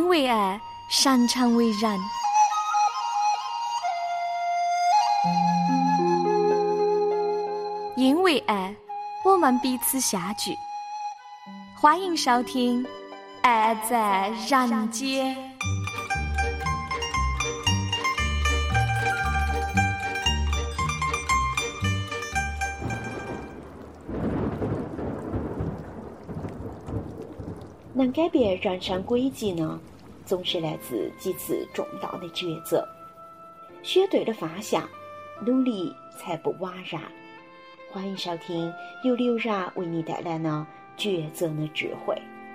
为爱，擅长为人。因为爱，我们彼此相聚。欢迎收听《爱在人间》。 能改变人生轨迹呢，总是来自几次重大的抉择。选对了方向，努力才不枉然。欢迎收听由刘然为你带来的抉择的智慧。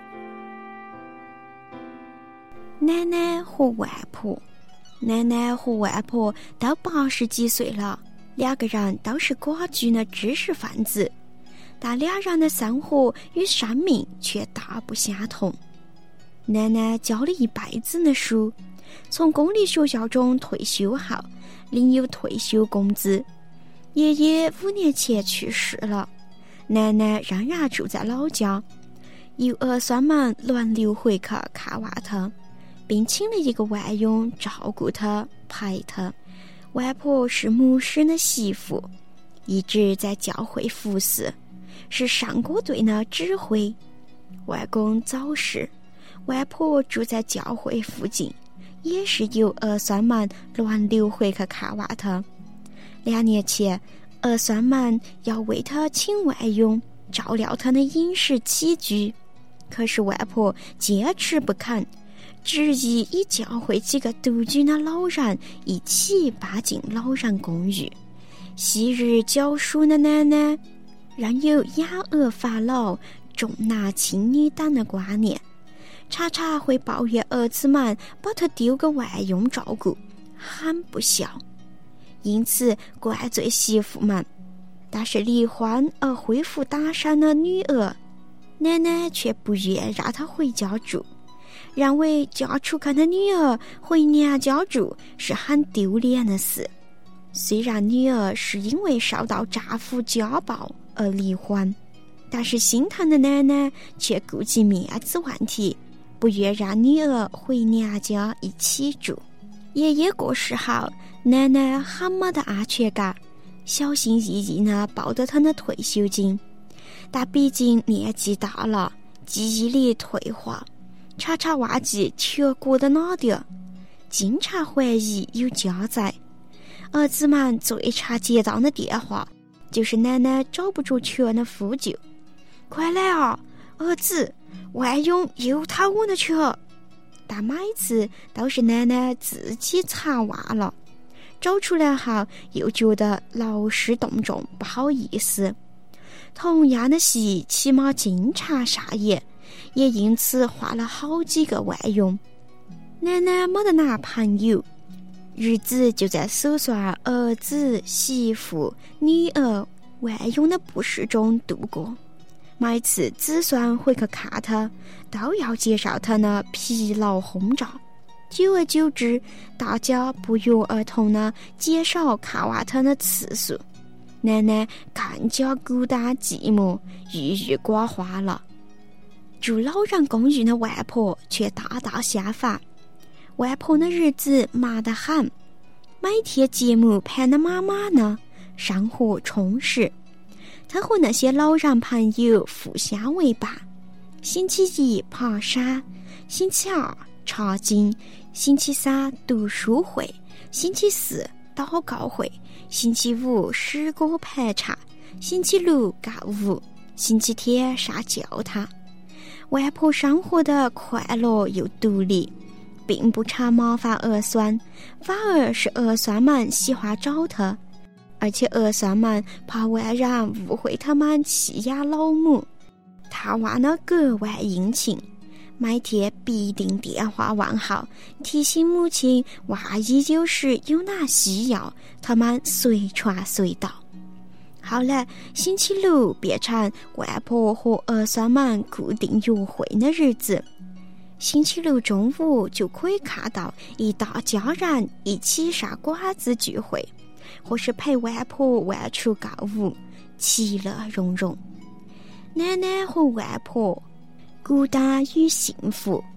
奶奶和外婆，奶奶和外婆都80几岁了，两个人都是寡居的知识分子，但两人的生活与生命却大不相同。奶奶教了一辈子的书，从公立学校中退休后，领有退休工资。爷爷5年前去世了，奶奶仍然住在老家，由儿孙们轮流回去看望她，并请了一个外佣照顾她、陪她。外婆是牧师的媳妇，一直在教会服侍，是上歌队的指挥。外公早逝，外婆住在教会附近，也是由儿孙们轮流回去看望她。2年前，儿孙们要为她请外佣，照料她的饮食起居，可是外婆坚持不肯，执意已教会几个独居的老人一起搬进老人公寓。昔日教书的奶奶仍有养儿防老、重男轻女等的观念，常常会抱怨儿子们把她丢给外佣照顾，很不孝，因此怪罪媳妇们。但是离婚而恢复单身的女儿，奶奶却不愿让她回家住，认为嫁出去的女儿回娘家住是很丢脸的事。虽然女儿是因为受到丈夫家暴而离婚，但是心疼的奶奶却顾及面子问题，不愿让女儿回娘家一起住。爷爷过世后，奶奶很没得安全感，小心翼翼地抱着她的退休金，但毕竟年纪大了，记忆力退化，常常忘记全国的哪点，经常怀疑有家在。儿子们最常接到的电话就是奶奶找不着钱的呼救：快来啊，儿子，外佣又偷我的钱！但每次都是奶奶自己藏忘了，找出来后又觉得劳师动众，不好意思。同样的戏起码经常上演，也因此换了好几个外佣。奶奶没得男朋友，日子就在数算儿子、媳妇、女儿、外佣的不适中度过。每次子孙回去看他，都要介绍他的疲劳轰炸。久而久之，大家不约而同地减少看望他的次数，奶奶更加孤单寂寞、郁郁寡欢了。住老人公寓的外婆却大大相反，外婆的日子忙得很，每天节目排得满满的，生活充实。她和那些老人朋友互相为伴，星期1爬山，星期2查经，星期3读书会，星期4祷告会，星期5诗歌排唱，星期6购物，星期天上教堂。外婆生活的快乐又独立，并不常麻烦儿孙，反而是儿孙们喜欢找她，而且儿孙们怕外人误会他们弃养老母，探望的格外殷勤，每天必定电话问候，提醒母亲万一有时有哪需要，他们随传随到。后来星期6变成外婆和儿孙们固定约会的日子，星期6中午就可以看到一大家人一起上馆子聚会，或是陪外婆外出购物，其乐融融。奶奶和外婆孤单与幸福，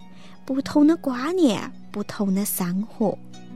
不同的观念，不同的生活。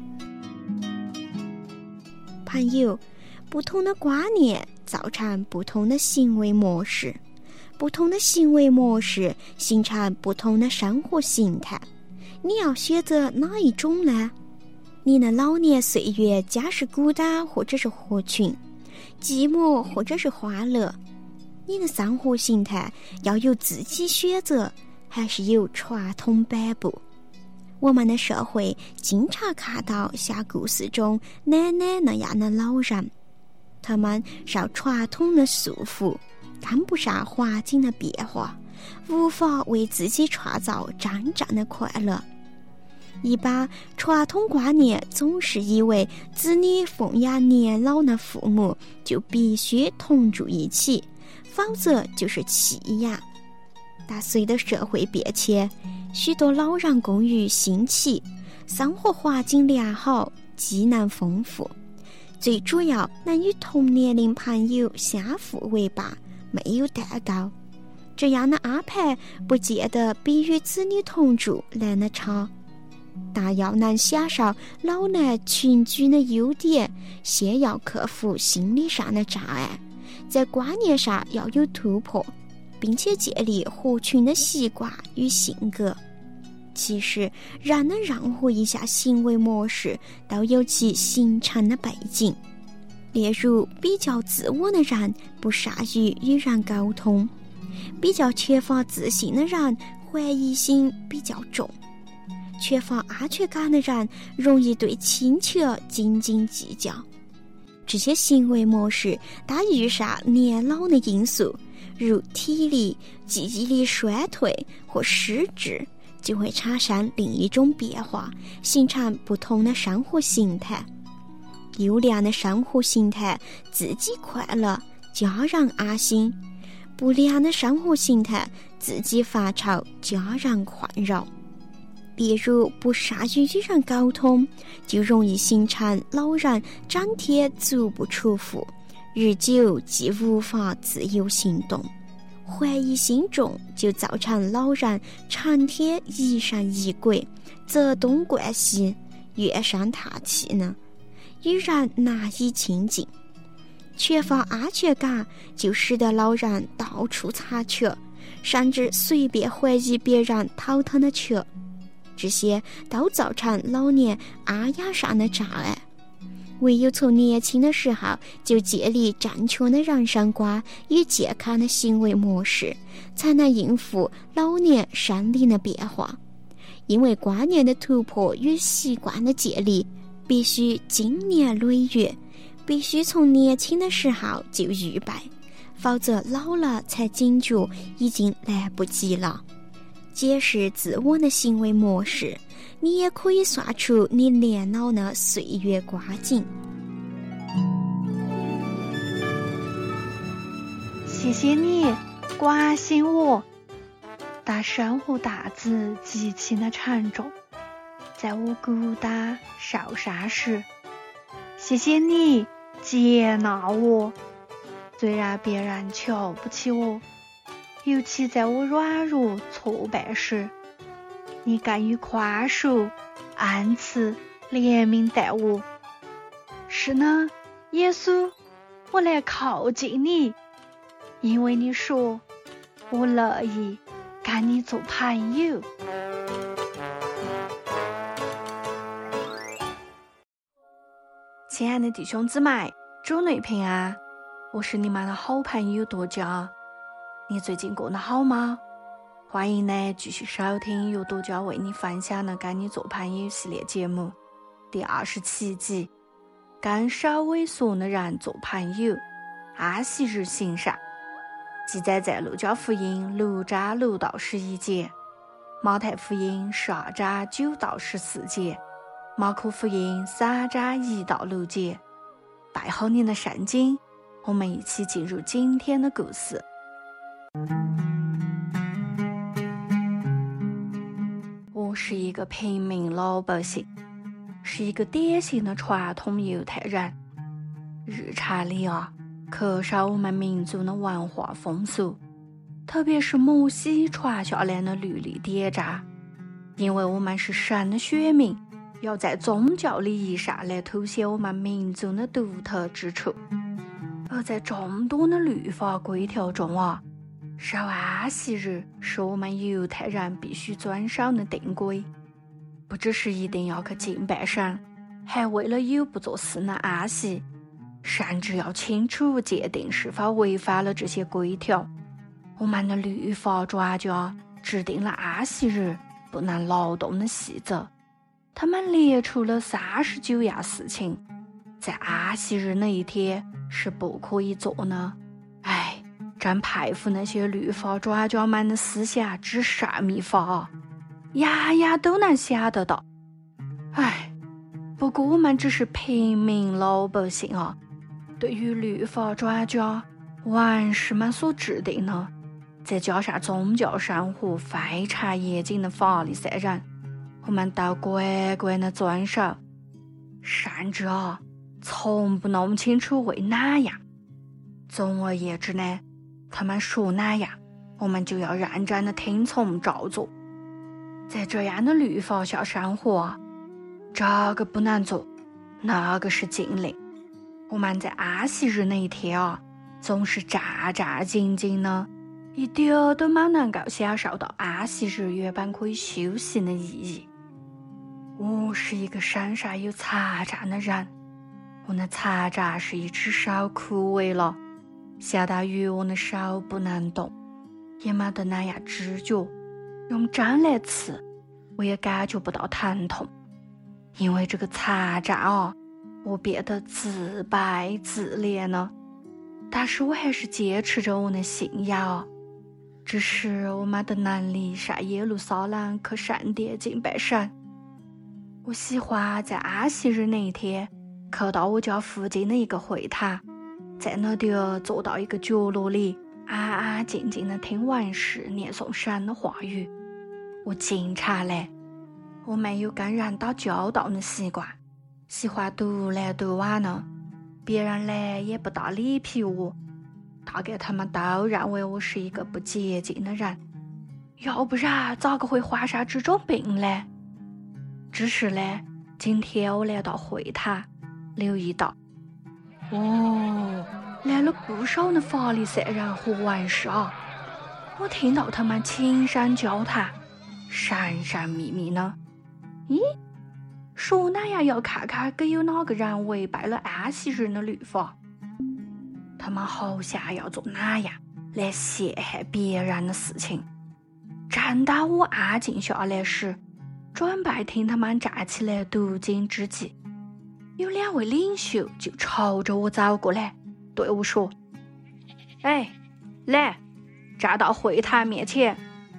朋友，不同的观念造成不同的行为模式，不同的行为模式形成不同的生活形态。你要选择哪一种呢？你的老年岁月将是孤单或者是合群，寂寞或者是欢乐，你的生活形态要由自己选择，还是由传统摆布？我们的社会经常看到像故事中奶奶那样的老人，他们受传统的束缚，跟不上环境的变化，无法为自己创造真正的快乐。一般传统观念总是以为子女奉养年老的父母就必须同住一起，否则就是弃养。但随着社会变迁，许多老人公寓兴起，生活环境良好，技能丰富，最主要能与同年龄朋友相互为伴，没有代沟。这样的安排不见得比与子女同住来得差，但要能享受老来群居的优点，先要克服心理上的障碍，在观念上要有突破，并且建立合群的习惯与性格。其实人的任何一项行为模式都有其形成的背景，例如比较自我的人不善于与人沟通，比较缺乏自信的人怀疑心比较重，缺乏安全感的人容易对亲情斤斤计较。这些行为模式当遇上年老的因素，如体力、记忆力衰退或失智，就会产生另一种变化，形成不同的生活形态。优良的生活形态，自己快乐，家人安心；不良的生活形态，自己发愁，家人困扰。比如不善于与人沟通，就容易形成老人整天足不出户，日久即无法自由行动。怀疑心重，就造成老人成天疑神疑鬼，责东怪西，怨声叹气呢，与人难以亲近。缺乏安全感，就使得老人到处藏缺，甚至随便怀疑别人头疼的缺，这些都造成老年安养上的障碍。唯有从年轻的时候就建立正确的人生观与健康的行为模式，才能应付老年生理的变化。因为观念的突破与习惯的建立必须经年累月，必须从年轻的时候就预备，否则老了才警觉已经来不及了。解释自我的行为模式，你也可以算出你年老的岁月光景。 谢谢你关心我，但生活担子极其的沉重，在我孤单受伤时，谢谢你接纳我，虽然别人瞧不起我，尤其在我软弱挫败时，你敢于宽恕、恩慈、怜悯待我。是呢，耶稣，我来靠近你，因为你说我乐意跟你做朋友。亲爱的弟兄姊妹，主内平安，我是你们的好朋友多佳。你最近过得好吗？欢迎呢继续收听由多佳为你分享的跟你做朋友系列节目第27集，跟少猥琐的人做朋友，安息日行善，记载在路加福音6章6到11节，马太福音12章9到14节，马可福音3章1到6节。带好你的圣经，我们一起进入今天的故事。我是一个平民老百姓，是一个典型的传统犹太人。日常里缺少我们民族的文化风俗，特别是摩西传下来的律例典章， 因为我们是神的选民，要在宗教礼仪上来凸显我们民族的独特之处。而在众多的律法规条中守安息日是我们犹太人必须遵守的定规，不只是一定要去敬拜神，还为了有不做事的安息，甚至要清楚界定是否违反了这些规条。我们的律法专家制定了安息日不能劳动的细则，他们列出了39样事情，在安息日那一天是不可以做的。真佩服那些律法专家们的思想之神秘法样样都能想得到。不过我们只是平民老百姓对于律法专家王士们所制定的，再加上宗教生活非常严谨的法利赛人，我们都乖乖的遵守，甚至从不弄清楚为哪样。总而言之呢，他们说哪样，我们就要认真的听从照做。在这样的律法下生活这个不能做，那个是禁令。我们在安息日那一天总是战战兢兢的，一点都没能够享受到安息日原本可以休息的意义。我是一个身上有残障的人，我的残障是一只手枯萎了，相当于我的手不能动，也没得那样知觉，用针来刺我也感觉不到疼痛。因为这个残障我变得自卑自怜了，但是我还是坚持着我的信仰只是我没得能力上耶路撒冷去圣殿敬拜神。我喜欢在安息日那一天去到我家附近的一个会堂，在那里坐到一个角落里，安安静静的听文士念诵神的话语。我经常我没有跟人打交道的习惯，喜欢独来独往的，别人也不大理皮我，大概他们都认为我是一个不洁净的人，要不然咋个会患上这种病呢？只是今天我来到会堂，留意到来了不少的法利赛人和文士我听到他们轻声交谈，神神秘秘的。说那样要看看给有哪个人违背了安息日的律法，他们好像要做那样来陷害别人的事情。正当我安静下来时，准备听他们站起来读经之际，有2位领袖就朝着我走过来，对我说：来，站到会堂面前。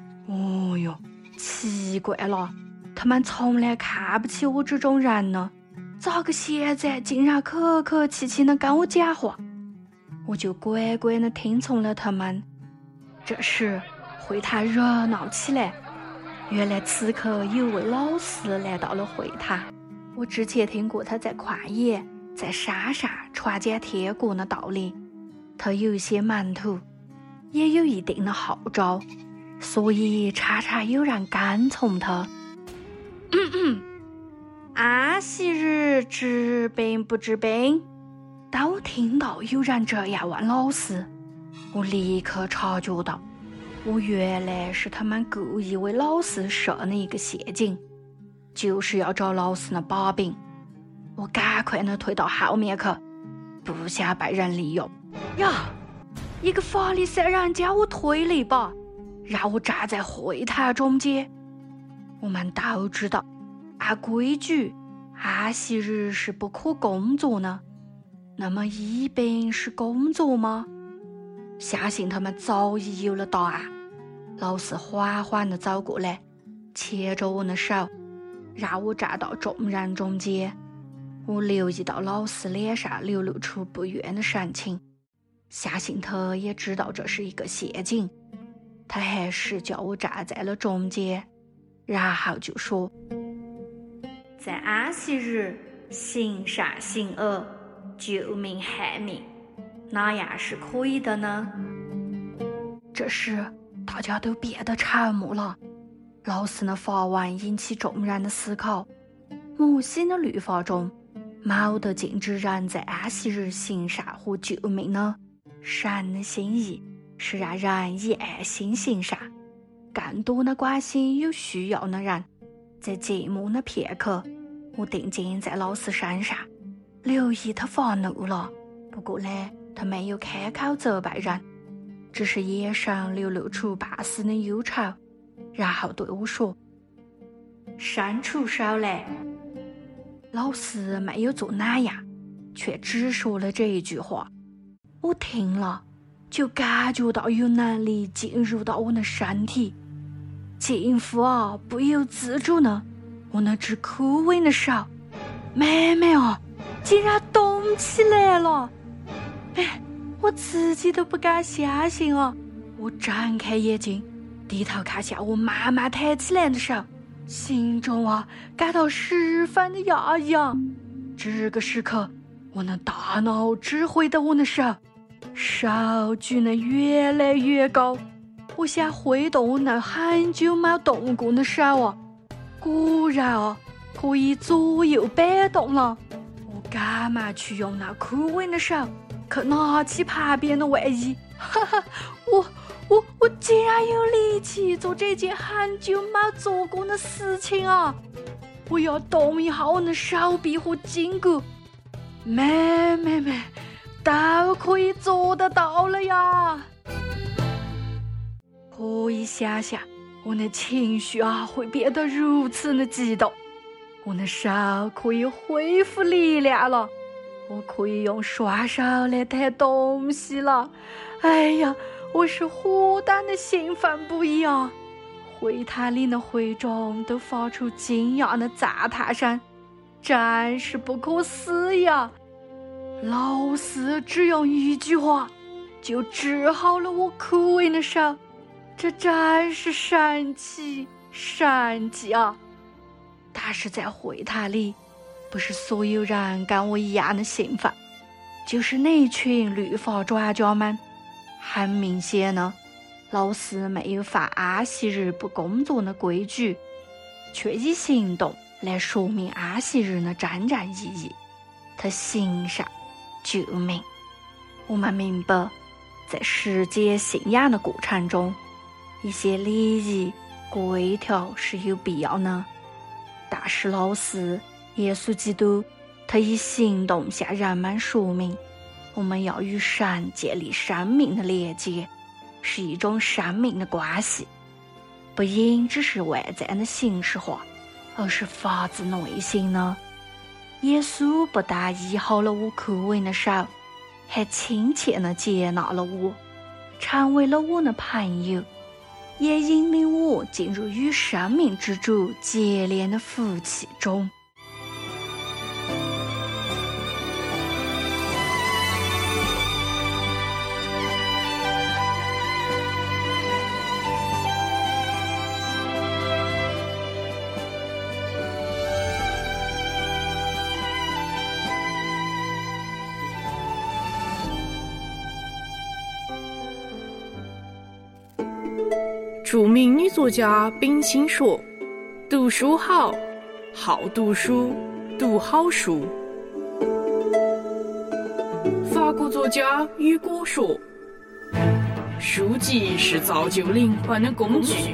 奇怪了，他们从来看不起我这种人呢，咋个现在竟然客客气气的跟我讲话？我就乖乖的听从了他们。这时会堂热闹起来，原来此刻有位老师来到了会堂。我之前听过他在旷野在山上传讲天国的道理，他有一些门徒，也有一定的号召，所以常常有人跟从他。安息日治病不治病？当我听到有人这样问老师，我立刻察觉到，我原来是他们故意为老师设的一个陷阱，就是要找老师的把柄。我赶快的退到后面去，不想被人利用。一个法利赛人将我推了一把，让我站在会堂中间。我们都知道，按规矩，安息日是不可工作的。那么医病是工作吗？相信他们早已有了答案。老师缓缓地走过来，牵着我的手，让我站到众人中间。我留意到老师脸上流露出不悦的神情，相信他也知道这是一个陷阱。他还是叫我站在了中间，然后就说：在安息日行善行恶，救命害命，哪样是可以的呢？这时大家都变得沉默了， 老师的发问引起众人的思考。摩西的律法中冇得禁止人在安息日行善和救命呢。神的心意是让人以爱心行善，更多的关心有需要的人。在节目的片刻，我定睛在老师身上，留意他发怒了，不过呢，他没有开口责备人，只是眼神流露出半丝的忧愁，然后对我说：“伸出手来。”老师没有做那样，却只说了这一句话。我听了，就感觉到有能力进入到我的身体，近乎不由自主呢，我那只枯萎的手，妹妹竟然动起来了！我自己都不敢相信我睁开眼睛，低头看向我慢慢抬起来的手，心中感到十分的压抑。这个时刻，我的大脑指挥的我的手举得越来越高，我想挥动那很久没动过的手果然可以左右摆动了。我赶忙去用那枯萎的手去拿起旁边的外衣，我竟然有力气做这件很久没做过的事情我要动一下我的手臂和筋骨，妹都可以做得到了呀！可以想象我的情绪会变得如此的激动，我的手可以恢复力量了，我可以用双手来抬东西了。哎呀，我是何等的兴奋不已会堂里的会众都发出惊讶的赞叹声，真是不可思议老师只用一句话就治好了我枯萎的手，这真是神奇但是在会堂里，不是所有人跟我一样的兴奋，就是那一群律法专家们。很明显呢，老师没有犯安息日不工作的规矩，却以行动来说明安息日的真正意义。他行善救命。我们明白，在实践信仰的过程中，一些礼仪规条是有必要的，但是老师耶稣基督，他以行动向人们说明，我们要与神建立生命的连接，是一种生命的关系，不应只是外在的形式化，而是发自内心的。耶稣不但医好了我枯萎的手，还亲切地接纳了我，成为了我的朋友，也引领我进入与生命之主结连的福气中。 著名女作家冰心说：“读书好，好读书，读好书。”法国作家雨果说：“书籍是造就灵魂的工具。”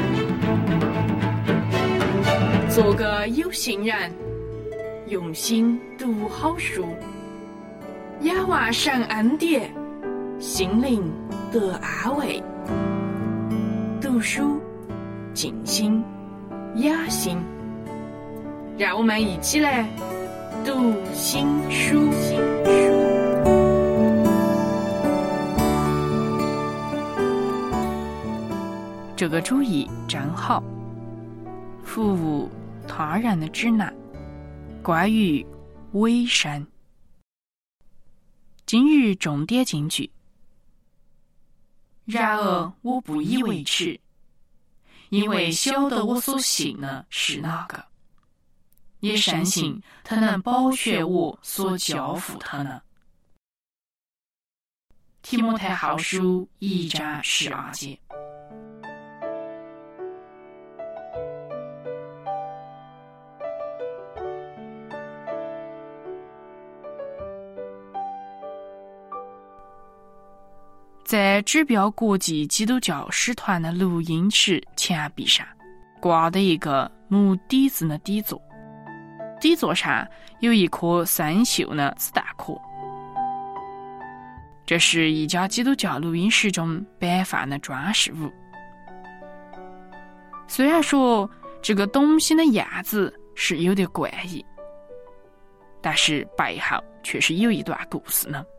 做个有心人，用心读好书，仰望神恩典，心灵得安慰。读书静心雅心，让我们一起来读心书。这个主意真好，服务他人的指南，关于委身。今日重点金句：然而我不以为耻，因为晓得我所信的是哪个，也深信他能保全我所交付他的。提摩太后书1章12节。 在指标国际基督教使团的录音室墙壁上挂的一个木底子的底座，底座上有一颗生锈的子弹壳。这是一家基督教录音室中摆放的装饰物。虽然说这个东西的样子是有点怪异，但是背后却是有一段故事呢。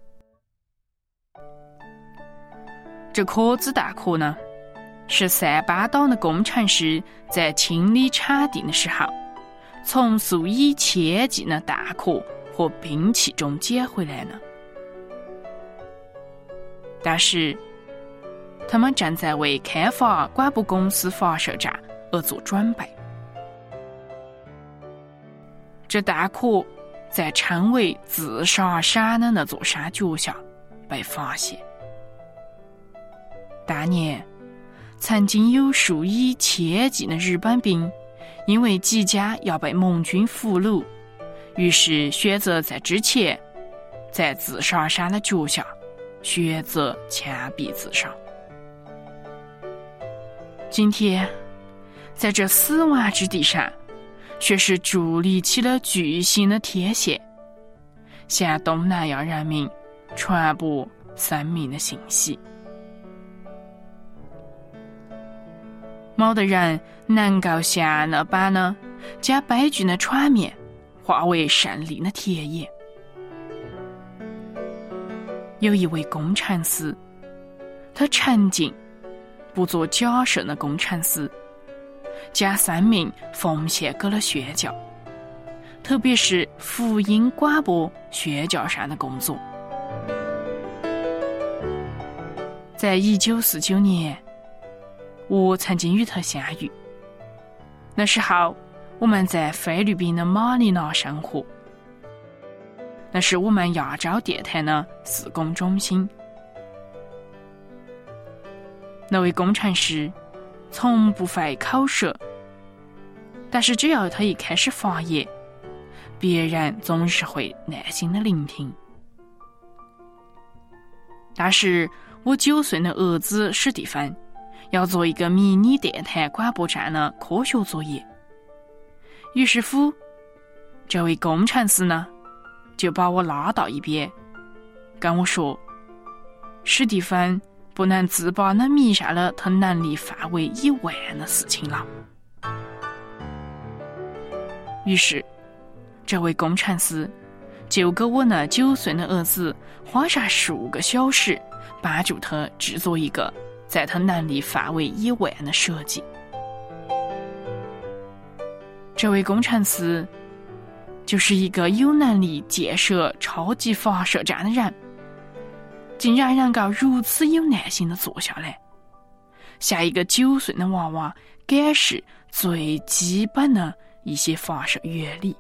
这颗子弹壳呢，是塞巴岛的工程师在清理场地的时候，从数以千计的弹壳和兵器中捡回来的。但是他们正在为开发广播公司发射站而做准备。这弹壳在称为自杀山的那座山脚下被发现。当年曾经有数以千计的日本兵因为即将要被盟军俘虏，于是选择在之前在自杀山的脚下选择枪毙自杀。今天在这死亡之地上，却是筑立起了巨型的天线，向东南亚人民传播生命的信息。没得人能够像那般呢，将悲剧的场面化为胜利的田野。有一位工程师，他沉静不做假设的工程师，将生命奉献给了宣教，特别是福音广播宣教上的工作。在1949年，我曾经与他相遇，那时候我们在菲律宾的马尼拉生活，那是我们亚洲电台的施工中心。那位工程师从不会口舌，但是只要他一开始发言，别人总是会耐心的聆听。但是我9岁的儿子史蒂芬要做一个迷你电台广播站的科学作业，于是乎这位工程师呢就把我拉到一边，跟我说史蒂芬不能自拔地迷上了他能力范围以外的事情了。于是这位工程师就给我那9岁的儿子花上数个小时，帮助他制作一个在他能力范围以外的设计。这位工程师就是一个有能力建设超级发射站的人，竟然能够如此有耐心地坐下来，向一个9岁的娃娃解释最基本的一些发射原理。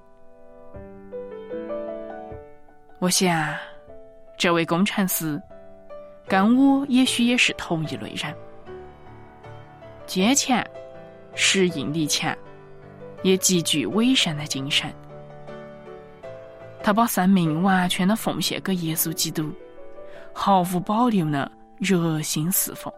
我想这位工程师跟我也许也是同一类人，坚强、适应力强，也极具伪善的精神。他把生命完全的奉献给耶稣基督，毫无保留的热心侍奉。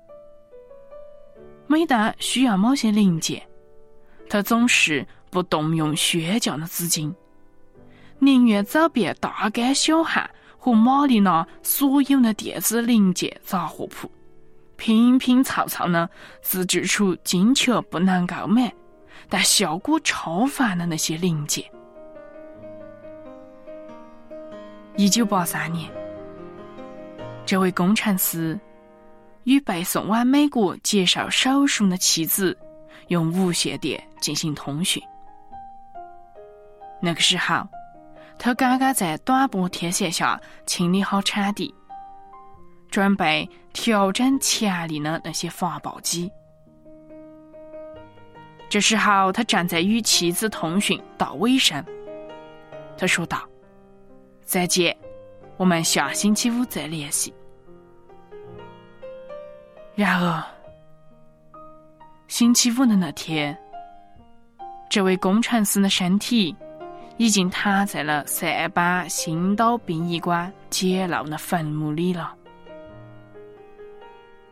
每当需要某些零件，他总是不动用宣教的资金，宁愿走遍大街小巷和马里纳所有的电子零件杂货铺，拼拼凑凑呢自制出精确不能够买但效果超凡的那些零件。1983年，这位工程师与被送往美国接受手术的妻子用无线电进行通讯。那个时候他刚刚在短波天线下清理好场地，准备调整强力的那些发报机。这时候他正在与妻子通讯到尾声，他说道：再见，我们下星期5再联系。然而星期5的那天，这位工程师的身体已经躺在了塞班新岛殡仪馆简陋的坟墓里了。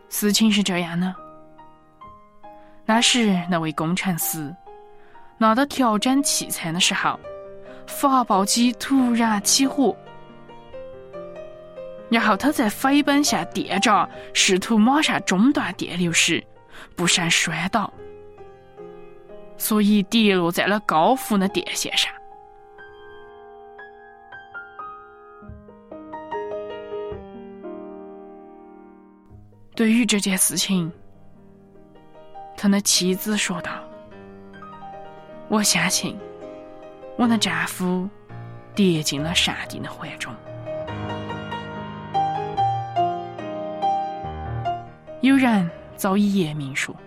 事情是这样的，那时那位工程师拿到挑战器材的时候，发报机突然起火，然后他在飞奔下电闸，试图马上中断电流时不慎摔倒，所以跌落在了高伏的电线上。对于这件事情，他的妻子说道：我相信我的丈夫跌进了上帝的怀中。有人早已言明说，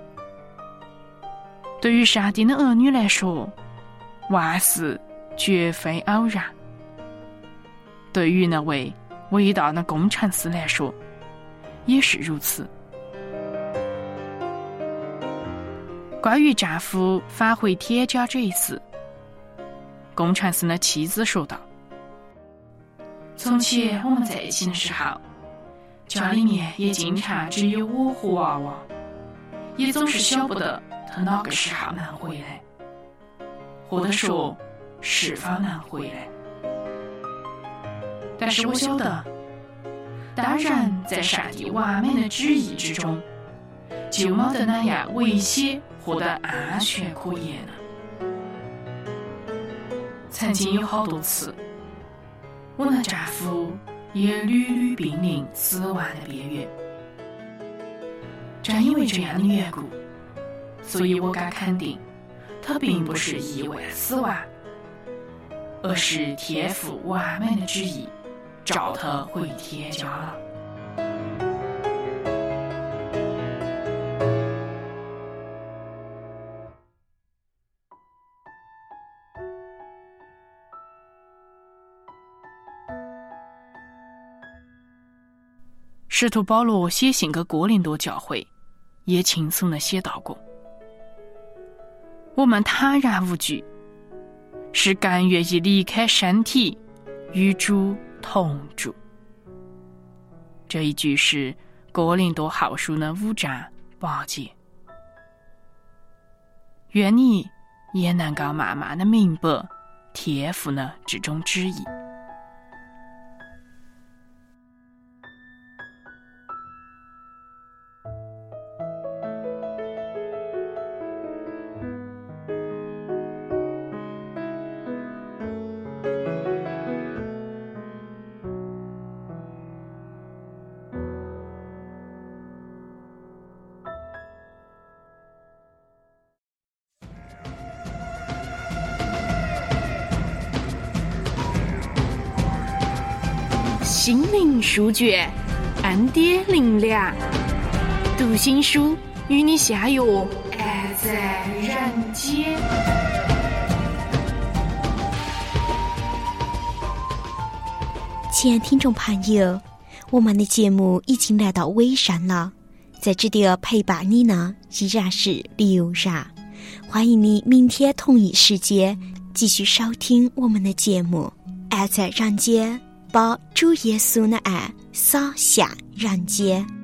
对于上帝的儿女来说，万事绝非偶然。对于那位伟大的工程师来说也是如此。关于丈夫返回铁家这一事，工程师的妻子说道：从前我们在一起的时候，家里面也经常只有我和娃娃，也总是晓不得他哪个时候能回来，或者说是否能回来。但是我晓得，当然在上帝完美的旨意之中，就没得那样危险或者安全可言了。曾经有好多次，我的丈夫也屡屡濒临死亡的边缘。正因为这样的缘故，所以我敢肯定，他并不是意外死亡，而是天父完美的旨意召他回天家了。使徒保罗写信给哥林多教会，也轻松地写到过：我们坦然无惧，是更愿意离开身体，与主同住。这一句是哥林多后书的5章8节。愿你也能够慢慢地明白天父的这种旨意。心灵书卷，恩典灵粮，读心书与你相约爱在人间。 亲爱的听众朋友，我们的节目已经来到尾声了，在这里陪伴你呢依然是刘然，欢迎你明天同一时间继续收听我们的节目。爱在人间，把主耶稣的爱洒向人间。